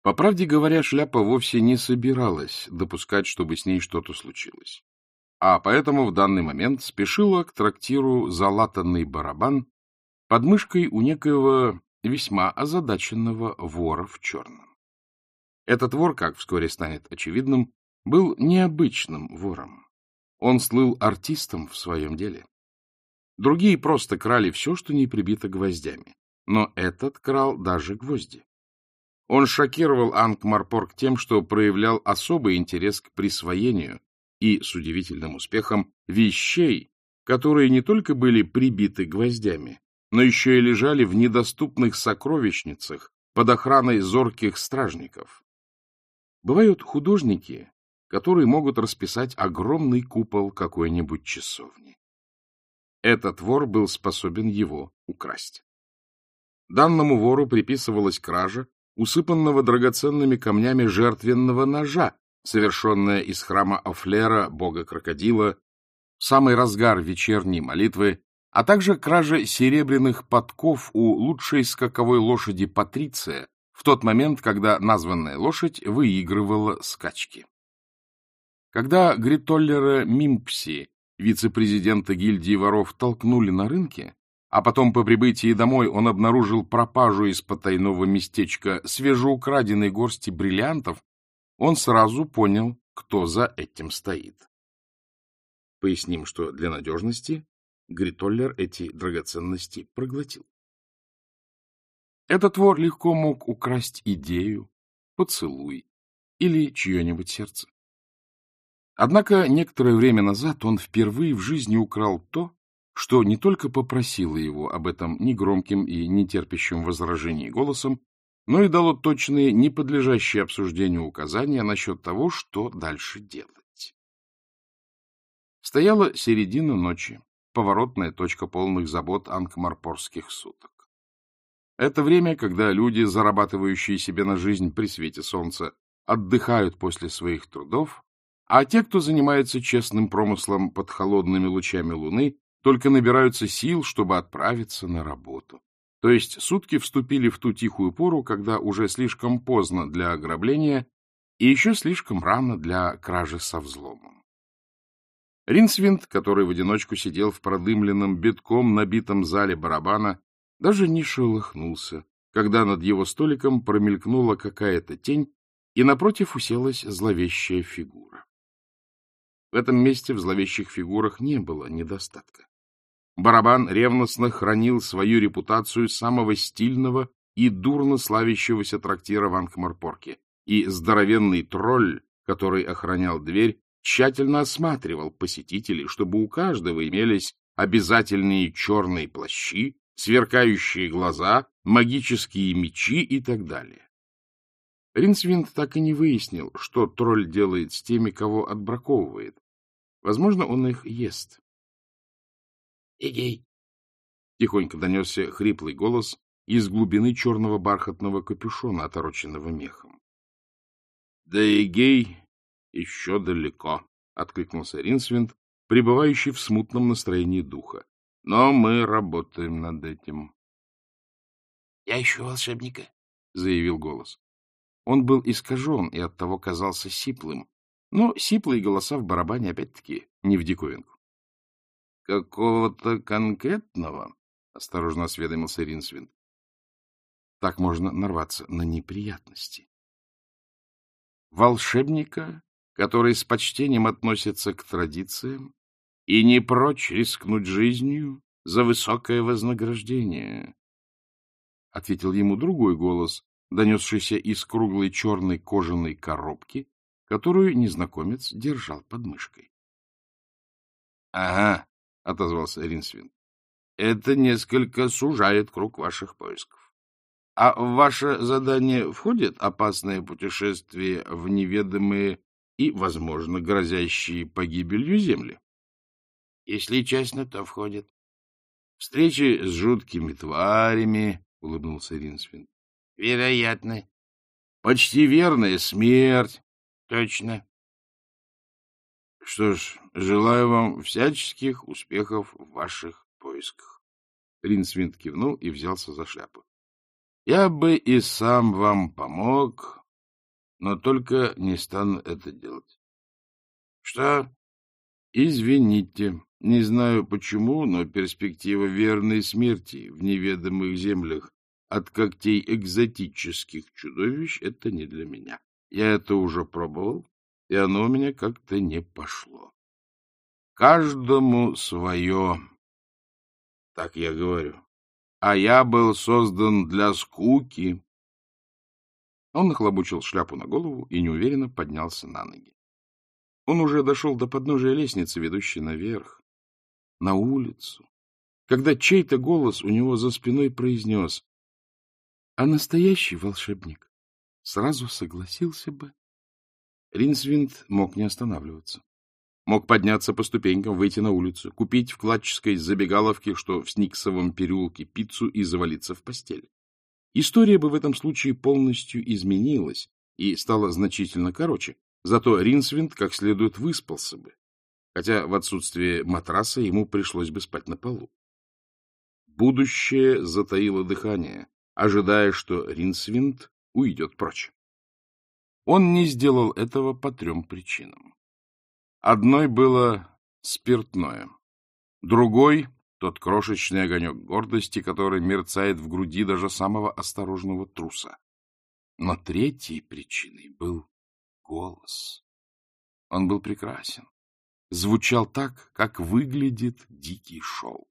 По правде говоря, Шляпа вовсе не собиралась допускать, чтобы с ней что-то случилось. А поэтому в данный момент спешила к трактиру «Залатанный барабан» под мышкой у некоего весьма озадаченного вора в черном. Этот вор, как вскоре станет очевидным, был необычным вором. Он слыл артистом в своем деле. Другие просто крали все, что не прибито гвоздями, но этот крал даже гвозди. Он шокировал Анкмарпорк тем, что проявлял особый интерес к присвоению и, с удивительным успехом, вещей, которые не только были прибиты гвоздями, но еще и лежали в недоступных сокровищницах под охраной зорких стражников. Бывают художники, которые могут расписать огромный купол какой-нибудь часовни. Этот вор был способен его украсть. Данному вору приписывалась кража усыпанного драгоценными камнями жертвенного ножа, совершенная из храма Офлера, бога-крокодила, в самый разгар вечерней молитвы, а также кража серебряных подков у лучшей скаковой лошади Патриция в тот момент, когда названная лошадь выигрывала скачки. Когда Гритоллера Мимпси, вице-президента гильдии воров, толкнули на рынке, а потом по прибытии домой он обнаружил пропажу из потайного местечка свежеукраденной горсти бриллиантов, он сразу понял, кто за этим стоит. Поясним, что для надежности Гритоллер эти драгоценности проглотил. Этот вор легко мог украсть идею, поцелуй или чье-нибудь сердце. Однако некоторое время назад он впервые в жизни украл то, что не только попросило его об этом негромким и нетерпящим возражений голосом, но и дало точные, не подлежащие обсуждению указания насчет того, что дальше делать. Стояла середина ночи, поворотная точка полных забот анкмарпорских суток. Это время, когда люди, зарабатывающие себе на жизнь при свете солнца, отдыхают после своих трудов, а те, кто занимается честным промыслом под холодными лучами луны, только набираются сил, чтобы отправиться на работу. То есть сутки вступили в ту тихую пору, когда уже слишком поздно для ограбления и еще слишком рано для кражи со взломом. Ринсвинд, который в одиночку сидел в продымленном, битком набитом зале барабана, даже не шелохнулся, когда над его столиком промелькнула какая-то тень, и напротив уселась зловещая фигура. В этом месте в зловещих фигурах не было недостатка. Барабан ревностно хранил свою репутацию самого стильного и дурно славящегося трактира в Анкмарпорке, и здоровенный тролль, который охранял дверь, тщательно осматривал посетителей, чтобы у каждого имелись обязательные черные плащи, сверкающие глаза, магические мечи и так далее. Ринсвинд так и не выяснил, что тролль делает с теми, кого отбраковывает. Возможно, он их ест. «Эгей!» — тихонько донесся хриплый голос из глубины черного бархатного капюшона, отороченного мехом. — Да Эгей еще далеко, — откликнулся Ринсвинд, пребывающий в смутном настроении духа. — Но мы работаем над этим. — Я ищу волшебника, — заявил голос. Он был искажен и оттого казался сиплым, но сиплые голоса в барабане опять-таки не в диковинку. — Какого-то конкретного? — осторожно осведомился Ринсвинд. Так можно нарваться на неприятности. Волшебника, который с почтением относится к традициям и не прочь рискнуть жизнью за высокое вознаграждение, — ответил ему другой голос, донесшийся из круглой черной кожаной коробки, которую незнакомец держал под мышкой. — Ага, — отозвался Ринсвинд, — это несколько сужает круг ваших поисков. А в ваше задание входит опасное путешествие в неведомые и, возможно, грозящие погибелью земли? Если честно, то входит. Встречи с жуткими тварями, — улыбнулся Ринсвинд. Вероятно. Почти верная смерть. Точно. Что ж, желаю вам всяческих успехов в ваших поисках. Ринсвинд кивнул и взялся за шляпу. Я бы и сам вам помог, но только не стану это делать. — Что? — Извините, не знаю почему, но перспектива верной смерти в неведомых землях от когтей экзотических чудовищ — это не для меня. Я это уже пробовал, и оно у меня как-то не пошло. Каждому свое, так я говорю. А я был создан для скуки. Он нахлобучил шляпу на голову и неуверенно поднялся на ноги. Он уже дошел до подножия лестницы, ведущей наверх, на улицу, когда чей-то голос у него за спиной произнес: «А настоящий волшебник сразу согласился бы». Ринсвинд мог не останавливаться. Мог подняться по ступенькам, выйти на улицу, купить в кладческой забегаловке, что в Сниксовом переулке, пиццу и завалиться в постель. История бы в этом случае полностью изменилась и стала значительно короче, зато Ринсвинд как следует выспался бы, хотя в отсутствие матраса ему пришлось бы спать на полу. Будущее затаило дыхание, ожидая, что Ринсвинд уйдет прочь. Он не сделал этого по 3 причинам. Одной было спиртное, другой — тот крошечный огонек гордости, который мерцает в груди даже самого осторожного труса. Но 3-й причиной был голос. Он был прекрасен, звучал так, как выглядит дикий шелк.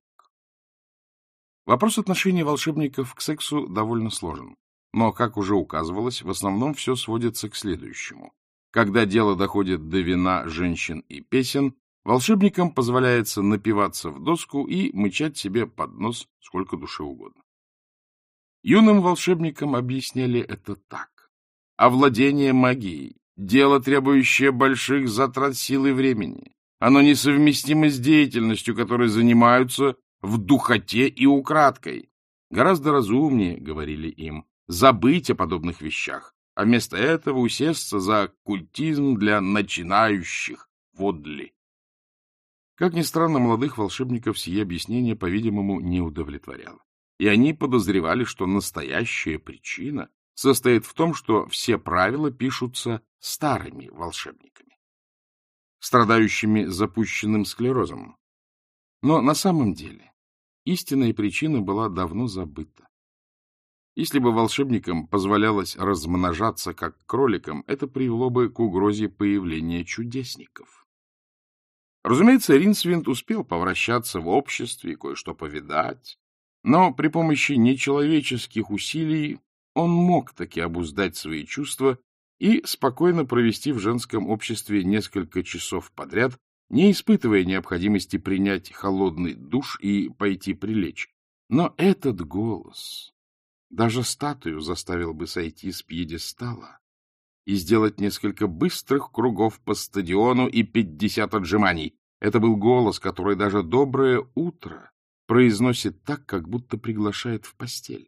Вопрос отношения волшебников к сексу довольно сложен, но, как уже указывалось, в основном все сводится к следующему. Когда дело доходит до вина, женщин и песен, волшебникам позволяется напиваться в доску и мычать себе под нос сколько душе угодно. Юным волшебникам объясняли это так. Овладение магией — дело, требующее больших затрат сил и времени. Оно несовместимо с деятельностью, которой занимаются в духоте и украдкой. Гораздо разумнее, говорили им, забыть о подобных вещах, а вместо этого усесться за оккультизм для начинающих водли. Как ни странно, молодых волшебников сие объяснение, по-видимому, не удовлетворяло. И они подозревали, что настоящая причина состоит в том, что все правила пишутся старыми волшебниками, страдающими запущенным склерозом. Но на самом деле истинная причина была давно забыта. Если бы волшебникам позволялось размножаться как кроликам, это привело бы к угрозе появления чудесников. Разумеется, Ринсвинд успел повращаться в обществе и кое-что повидать, но при помощи нечеловеческих усилий он мог таки обуздать свои чувства и спокойно провести в женском обществе несколько часов подряд, не испытывая необходимости принять холодный душ и пойти прилечь. Но этот голос даже статую заставил бы сойти с пьедестала и сделать несколько быстрых кругов по стадиону и 50 отжиманий. Это был голос, который даже «доброе утро» произносит так, как будто приглашает в постель.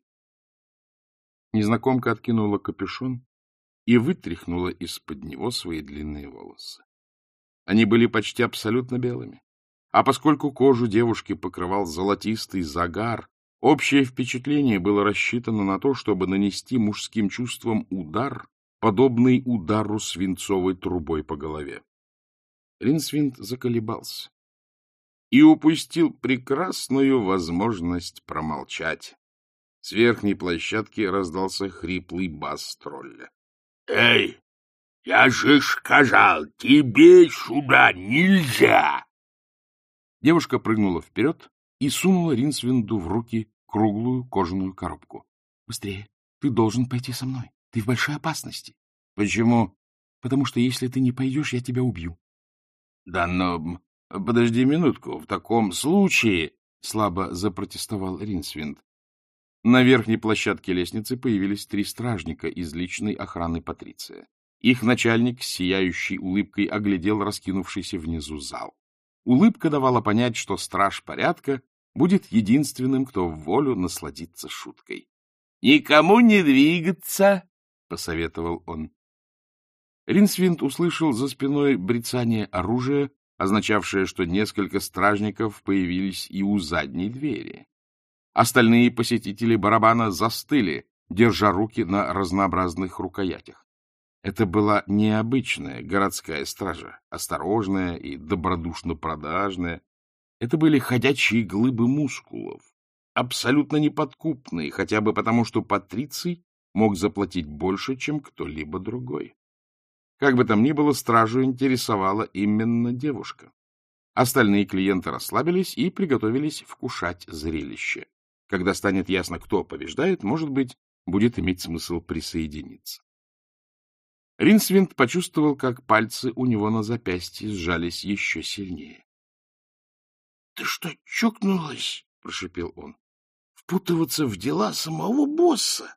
Незнакомка откинула капюшон и вытряхнула из-под него свои длинные волосы. Они были почти абсолютно белыми, а поскольку кожу девушки покрывал золотистый загар, общее впечатление было рассчитано на то, чтобы нанести мужским чувствам удар, подобный удару свинцовой трубой по голове. Ринсвинд заколебался и упустил прекрасную возможность промолчать. С верхней площадки раздался хриплый бас тролля. — Эй, я же сказал, тебе сюда нельзя! Девушка прыгнула вперед и сунула Ринсвинду в руки круглую кожаную коробку. — Быстрее, ты должен пойти со мной. Ты в большой опасности. — Почему? — Потому что если ты не пойдешь, я тебя убью. — Да, но подожди минутку. В таком случае... — слабо запротестовал Ринсвинд. На верхней площадке лестницы появились 3 стражника из личной охраны Патриция. Их начальник с сияющей улыбкой оглядел раскинувшийся внизу зал. Улыбка давала понять, что страж порядка будет единственным, кто в волю насладится шуткой. — Никому не двигаться, — посоветовал он. Ринсвинд услышал за спиной бряцание оружия, означавшее, что несколько стражников появились и у задней двери. Остальные посетители барабана застыли, держа руки на разнообразных рукоятях. Это была необычная городская стража, осторожная и добродушно-продажная. Это были ходячие глыбы мускулов, абсолютно неподкупные, хотя бы потому, что Патриций мог заплатить больше, чем кто-либо другой. Как бы там ни было, стражу интересовала именно девушка. Остальные клиенты расслабились и приготовились вкушать зрелище. Когда станет ясно, кто побеждает, может быть, будет иметь смысл присоединиться. Ринсвинд почувствовал, как пальцы у него на запястье сжались еще сильнее. — Ты что, чокнулась? — прошипел он. — Впутываться в дела самого босса?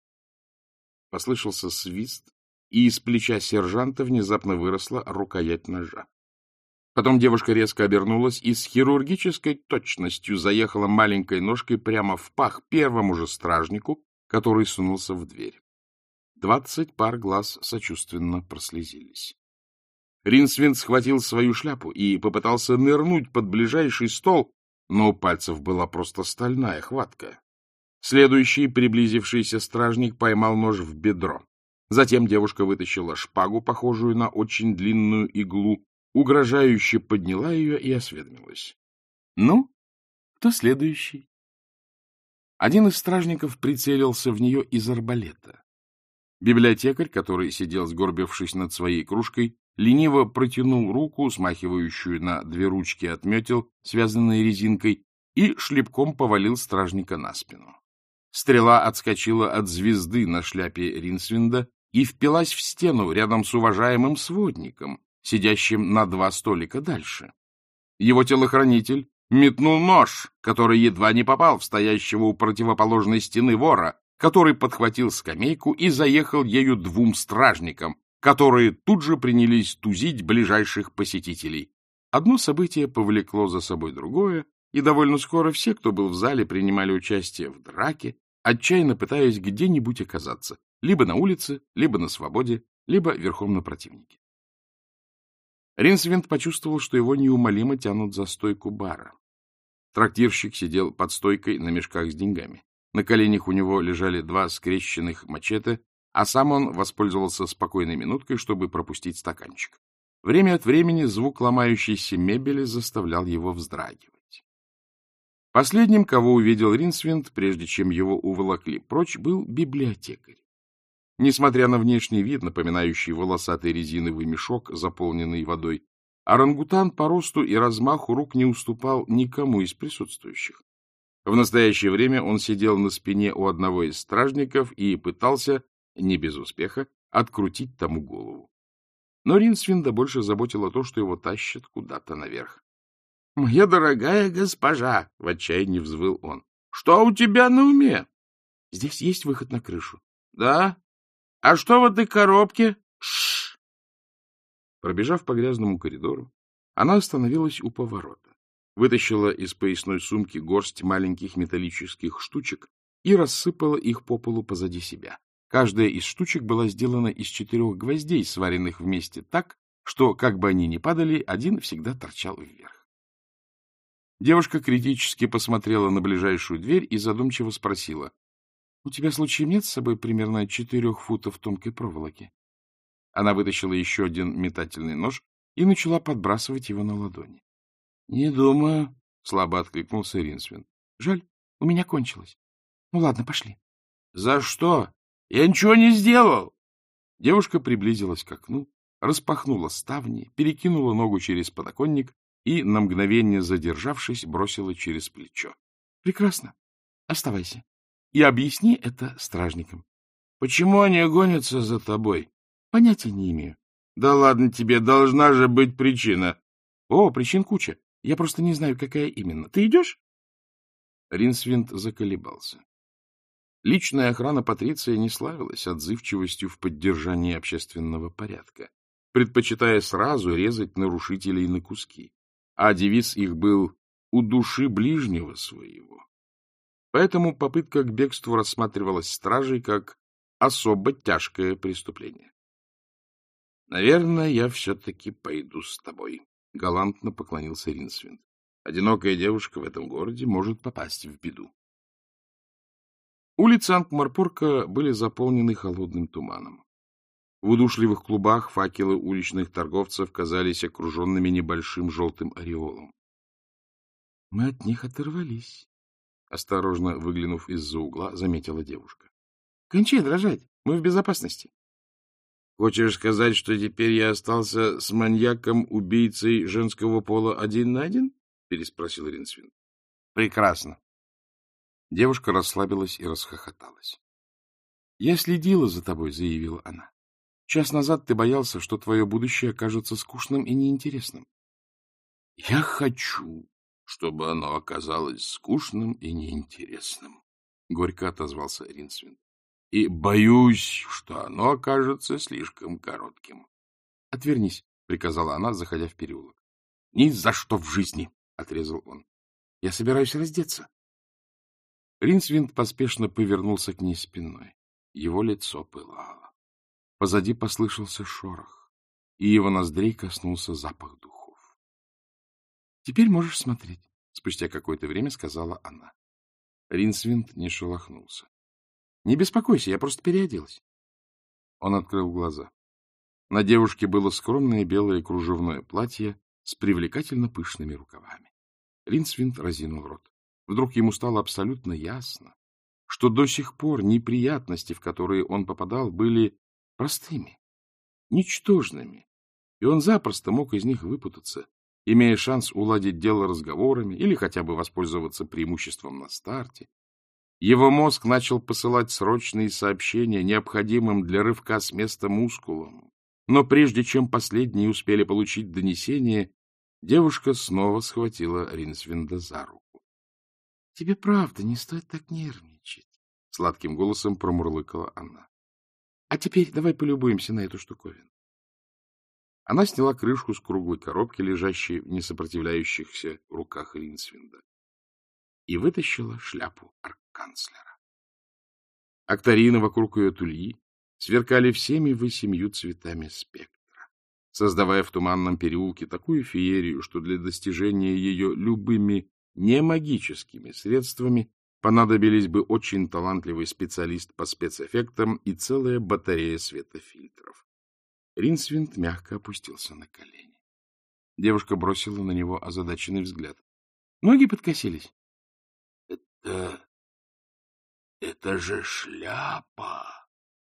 Послышался свист, и из плеча сержанта внезапно выросла рукоять ножа. Потом девушка резко обернулась и с хирургической точностью заехала маленькой ножкой прямо в пах первому же стражнику, который сунулся в дверь. 20 пар глаз сочувственно прослезились. Ринсвинд схватил свою шляпу и попытался нырнуть под ближайший стол, но у пальцев была просто стальная хватка. Следующий приблизившийся стражник поймал нож в бедро. Затем девушка вытащила шпагу, похожую на очень длинную иглу, угрожающе подняла ее и осведомилась. — Ну, кто следующий? Один из стражников прицелился в нее из арбалета. Библиотекарь, который сидел сгорбившись над своей кружкой, лениво протянул руку, смахивающую на 2 ручки от метел, связанные резинкой, и шлепком повалил стражника на спину. Стрела отскочила от звезды на шляпе Ринсвинда и впилась в стену рядом с уважаемым сводником, сидящим на 2 столика дальше. Его телохранитель метнул нож, который едва не попал в стоящего у противоположной стены вора, который подхватил скамейку и заехал ею 2 стражникам, которые тут же принялись тузить ближайших посетителей. Одно событие повлекло за собой другое, и довольно скоро все, кто был в зале, принимали участие в драке, отчаянно пытаясь где-нибудь оказаться, либо на улице, либо на свободе, либо верхом на противнике. Ринсвинд почувствовал, что его неумолимо тянут за стойку бара. Трактирщик сидел под стойкой на мешках с деньгами. На коленях у него лежали 2 скрещенных мачете, а сам он воспользовался спокойной минуткой, чтобы пропустить стаканчик. Время от времени звук ломающейся мебели заставлял его вздрагивать. Последним, кого увидел Ринсвинд, прежде чем его уволокли прочь, был библиотекарь. Несмотря на внешний вид, напоминающий волосатый резиновый мешок, заполненный водой, орангутан по росту и размаху рук не уступал никому из присутствующих. В настоящее время он сидел на спине у одного из стражников и пытался, не без успеха, открутить тому голову. Но Ринсвинда больше заботило то, что его тащат куда-то наверх. — Моя дорогая госпожа! — в отчаянии взвыл он. — Что у тебя на уме? — Здесь есть выход на крышу. — Да? А что в этой коробке? Шш! Пробежав по грязному коридору, она остановилась у поворота, вытащила из поясной сумки горсть маленьких металлических штучек и рассыпала их по полу позади себя. Каждая из штучек была сделана из 4 гвоздей, сваренных вместе так, что, как бы они ни падали, один всегда торчал вверх. Девушка критически посмотрела на ближайшую дверь и задумчиво спросила: — У тебя, случаем, нет с собой примерно 4 футов тонкой проволоки? Она вытащила еще один метательный нож и начала подбрасывать его на ладони. — Не думаю, — слабо откликнулся Ринсвинд. — Жаль, у меня кончилось. Ну ладно, пошли. — За что? Я ничего не сделал. Девушка приблизилась к окну, распахнула ставни, перекинула ногу через подоконник и, на мгновение задержавшись, бросила через плечо. — Прекрасно. Оставайся. И объясни это стражникам. — Почему они гонятся за тобой? — Понятия не имею. — Да ладно тебе, должна же быть причина. — О, причин куча. Я просто не знаю, какая именно. Ты идешь? Ринсвинд заколебался. Личная охрана Патриция не славилась отзывчивостью в поддержании общественного порядка, предпочитая сразу резать нарушителей на куски. А девиз их был «удуши ближнего своего». Поэтому попытка к бегству рассматривалась стражей как особо тяжкое преступление. — Наверное, я все-таки пойду с тобой, — галантно поклонился Ринсвинд. — Одинокая девушка в этом городе может попасть в беду. Улицы Анкмарпорка были заполнены холодным туманом. В удушливых клубах факелы уличных торговцев казались окруженными небольшим желтым ореолом. — Мы от них оторвались, — осторожно выглянув из-за угла, заметила девушка. — Кончай дрожать, мы в безопасности. — Хочешь сказать, что теперь я остался с маньяком-убийцей женского пола один на один? — переспросил Ринсвинд. — Прекрасно. Девушка расслабилась и расхохоталась. — Я следила за тобой, — заявила она. — Час назад ты боялся, что твое будущее окажется скучным и неинтересным. — Я хочу, чтобы оно оказалось скучным и неинтересным, — горько отозвался Ринсвинд. — И боюсь, что оно окажется слишком коротким. — Отвернись, — приказала она, заходя в переулок. — Ни за что в жизни, — отрезал он. — Я собираюсь раздеться. Ринсвинд поспешно повернулся к ней спиной. Его лицо пылало. Позади послышался шорох, и его ноздрей коснулся запах духов. — Теперь можешь смотреть, — спустя какое-то время сказала она. Ринсвинд не шелохнулся. — Не беспокойся, я просто переоделась. Он открыл глаза. На девушке было скромное белое кружевное платье с привлекательно пышными рукавами. Ринсвинд разинул рот. Вдруг ему стало абсолютно ясно, что до сих пор неприятности, в которые он попадал, были простыми, ничтожными, и он запросто мог из них выпутаться, имея шанс уладить дело разговорами или хотя бы воспользоваться преимуществом на старте. Его мозг начал посылать срочные сообщения, необходимым для рывка с места мускулам. Но прежде чем последние успели получить донесение, девушка снова схватила Ринсвинда за руку. — Тебе правда не стоит так нервничать, — сладким голосом промурлыкала она. — А теперь давай полюбуемся на эту штуковину. Она сняла крышку с круглой коробки, лежащей в несопротивляющихся руках Ринсвинда, и вытащила шляпу арканцлера. Акторины вокруг ее тульи сверкали всеми 8 цветами спектра, создавая в туманном переулке такую феерию, что для достижения ее любыми немагическими средствами понадобились бы очень талантливый специалист по спецэффектам и целая батарея светофильтров. Ринсвинд мягко опустился на колени. Девушка бросила на него озадаченный взгляд. Ноги подкосились. — Это же шляпа!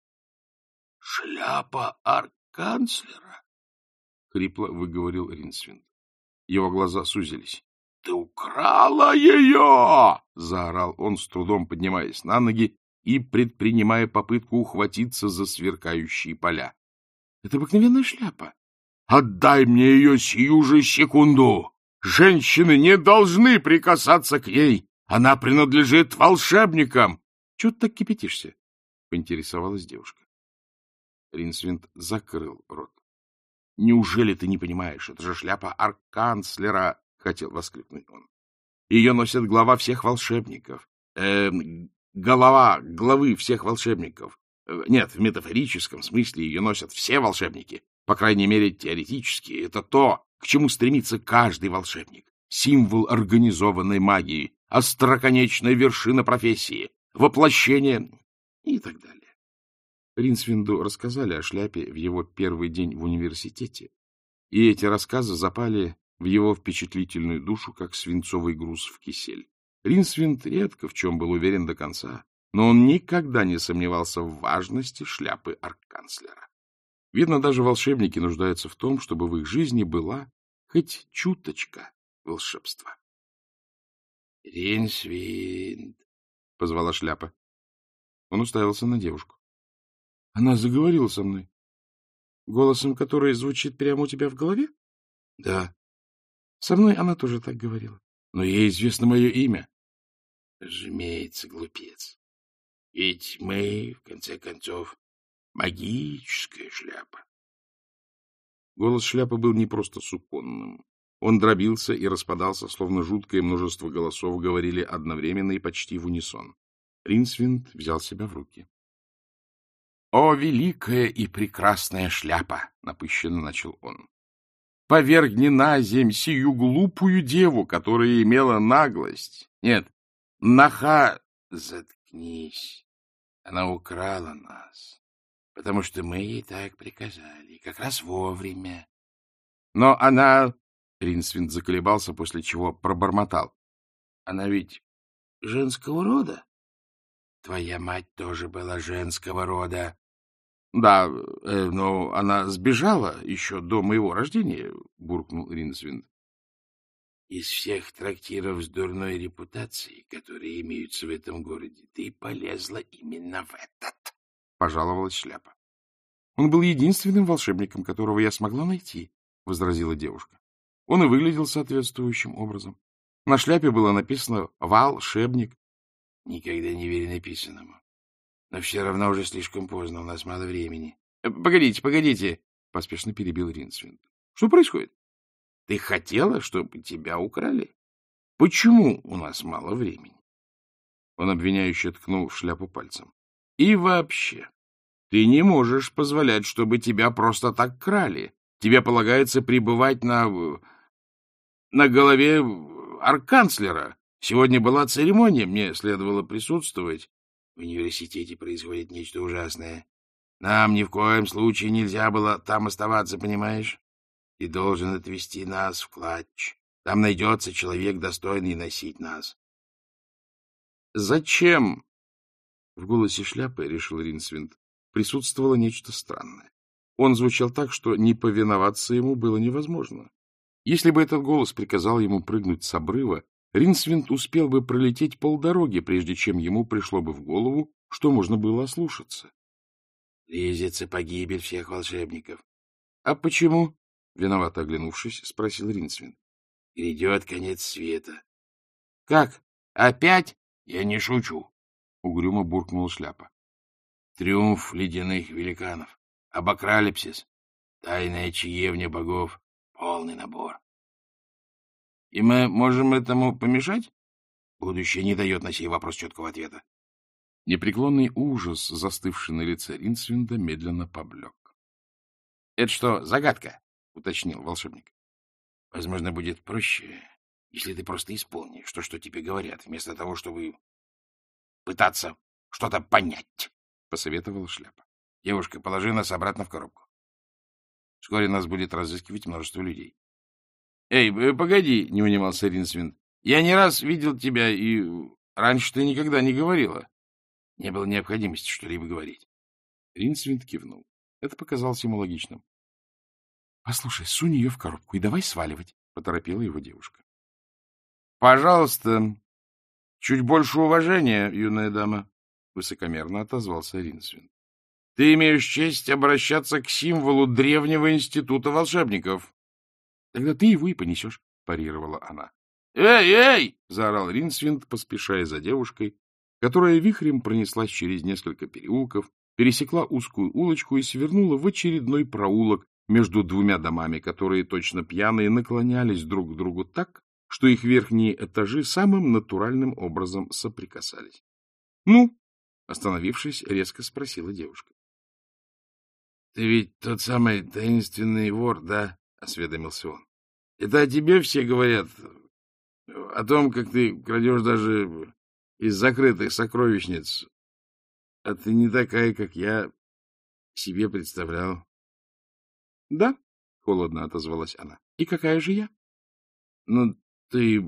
Шляпа арканцлера! — хрипло выговорил Ринсвинд. Его глаза сузились. — Ты украла ее! — заорал он, с трудом поднимаясь на ноги и предпринимая попытку ухватиться за сверкающие поля. — Это обыкновенная шляпа. — Отдай мне ее сию же секунду! Женщины не должны прикасаться к ней! Она принадлежит волшебникам! — Чего ты так кипятишься? — поинтересовалась девушка. Ринсвинд закрыл рот. — Неужели ты не понимаешь? Это же шляпа арканцлера! — хотел воскликнуть он. — Ее носит глава всех волшебников. Главы всех волшебников. Нет, в метафорическом смысле ее носят все волшебники. По крайней мере, теоретически. Это то, к чему стремится каждый волшебник. Символ организованной магии, остроконечная вершина профессии, воплощение и так далее. Ринсвинду рассказали о шляпе в его первый день в университете, и эти рассказы запали в его впечатлительную душу, как свинцовый груз в кисель. Ринсвинд редко в чем был уверен до конца, но он никогда не сомневался в важности шляпы арканцлера. Видно, даже волшебники нуждаются в том, чтобы в их жизни была хоть чуточка волшебства. — Ринсвинд! — позвала шляпа. Он уставился на девушку. Она заговорила со мной. Голосом, который звучит прямо у тебя в голове? — Да. Со мной она тоже так говорила. Но ей известно мое имя. — Разумеется, глупец. Ведь мы, в конце концов, магическая шляпа. Голос шляпы был не просто суконным. Он дробился и распадался, словно жуткое множество голосов говорили одновременно и почти в унисон. Ринсвинд взял себя в руки. — О, великая и прекрасная шляпа! — напыщенно начал он. — Повергни на земь сию глупую деву, которая имела наглость. Нет, Заткнись. Она украла нас. потому что мы ей так приказали, как раз вовремя. Но она... Ринсвинд заколебался, после чего пробормотал. Она ведь женского рода. Твоя мать тоже была женского рода. Да, но она сбежала еще до моего рождения, буркнул Ринсвинд. Из всех трактиров с дурной репутацией, которые имеются в этом городе, ты полезла именно в этот, — пожаловалась Шляпа. — Он был единственным волшебником, которого я смогла найти, — возразила девушка. Он и выглядел соответствующим образом. На шляпе было написано «Волшебник». — Никогда не верь написанному. Но все равно уже слишком поздно, у нас мало времени. — Погодите, — поспешно перебил Ринсвинд. — Что происходит? Ты хотела, чтобы тебя украли? Почему у нас мало времени? Он обвиняюще ткнул в Шляпу пальцем. И вообще, ты не можешь позволять, чтобы тебя просто так крали. Тебе полагается пребывать на голове арканцлера. Сегодня была церемония, мне следовало присутствовать. В университете происходит нечто ужасное. Нам ни в коем случае нельзя было там оставаться, понимаешь? Ты должен отвезти нас в Клатч. Там найдется человек, достойный носить нас. — Зачем? В голосе Шляпы, решил Ринсвинд, присутствовало нечто странное. Он звучал так, что не повиноваться ему было невозможно. Если бы этот голос приказал ему прыгнуть с обрыва, Ринсвинд успел бы пролететь полдороги, прежде чем ему пришло бы в голову, что можно было ослушаться. — Близится погибель всех волшебников. — А почему? — виновато оглянувшись, спросил Ринсвинд. — Грядет конец света. — Как? Опять? — Я не шучу, — угрюмо буркнула Шляпа. — Триумф ледяных великанов. Апокалипсис. Тайная чаевня богов. Полный набор. — И мы можем этому помешать? Будущее не дает на сей вопрос четкого ответа. Непреклонный ужас, застывший на лице Ринсвинда, медленно поблек. — Это что, загадка? — уточнил волшебник. — Возможно, будет проще, если ты просто исполнишь то, что тебе говорят, вместо того, чтобы пытаться что-то понять, — посоветовала Шляпа. — Девушка, положи нас обратно в коробку. Вскоре нас будет разыскивать множество людей. — Эй, погоди, — не унимался Ринсвинд. — Я не раз видел тебя, и раньше ты никогда не говорила. Не было необходимости что-либо говорить. Ринсвинд кивнул. Это показалось ему логичным. — Послушай, сунь ее в коробку и давай сваливать, — поторопила его девушка. — Пожалуйста, чуть больше уважения, юная дама, — высокомерно отозвался Ринсвинд. — Ты имеешь честь обращаться к символу древнего института волшебников. — Тогда ты его и понесешь, — парировала она. «Эй, эй!» — заорал Ринсвинд, поспешая за девушкой, которая вихрем пронеслась через несколько переулков, пересекла узкую улочку и свернула в очередной проулок между двумя домами, которые, точно пьяные, наклонялись друг к другу так, что их верхние этажи самым натуральным образом соприкасались. — Ну? — остановившись, резко спросила девушка. — Ты ведь тот самый таинственный вор, да? — осведомился он. — Это о тебе все говорят, о том, как ты крадешь даже из закрытых сокровищниц. А ты не такая, как я себе представлял. — Да, — холодно отозвалась она. — И какая же я? — Ну, ты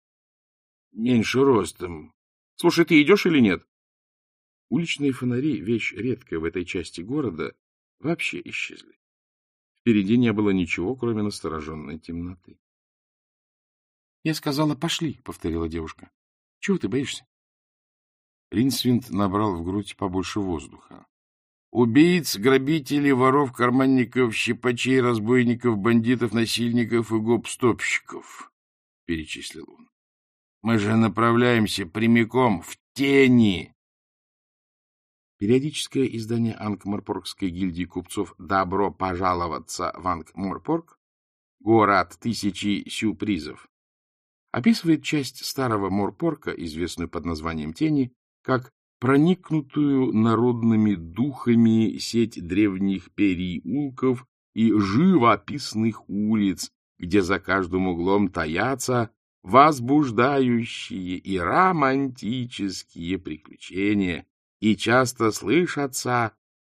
меньше ростом. — Слушай, ты идешь или нет? Уличные фонари, вещь редкая в этой части города, вообще исчезли. Впереди не было ничего, кроме настороженной темноты. — Я сказала, пошли, — повторила девушка. — Чего ты боишься? Ринсвинд набрал в грудь побольше воздуха. — Убийц, грабителей, воров, карманников, щипачей, разбойников, бандитов, насильников и гоп-стопщиков, — перечислил он. — Мы же направляемся прямиком в тени. Периодическое издание Анкморпоркской гильдии купцов «Добро пожаловаться в Анкморпорк», город тысячи сюрпризов, описывает часть старого Морпорка, известную под названием «Тени», как проникнутую народными духами сеть древних переулков и живописных улиц, где за каждым углом таятся возбуждающие и романтические приключения, и часто слышатся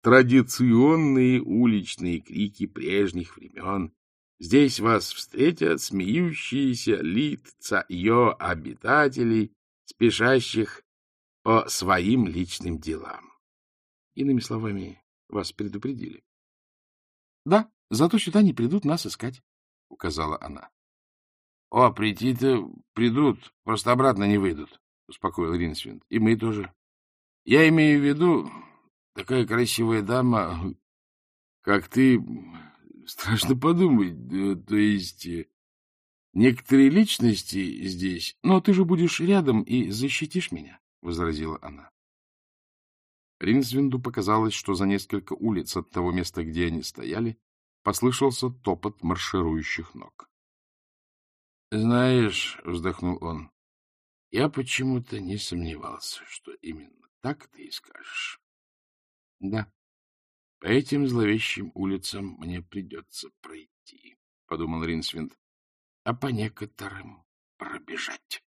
традиционные уличные крики прежних времен. Здесь вас встретят смеющиеся лица ее обитателей, спешащих по своим личным делам. Иными словами, вас предупредили. — Да, зато сюда не придут нас искать, — указала она. — О, прийти-то придут, просто обратно не выйдут, — успокоил Ринсвинд. — И мы тоже. Я имею в виду, такая красивая дама, как ты, страшно подумать, то есть некоторые личности здесь... — Но ты же будешь рядом и защитишь меня, — возразила она. Ринсвинду показалось, что за несколько улиц от того места, где они стояли, послышался топот марширующих ног. — Знаешь, — вздохнул он, — я почему-то не сомневался, что именно так ты и скажешь. — Да, по этим зловещим улицам мне придется пройти, — подумал Ринсвинд, — а по некоторым пробежать.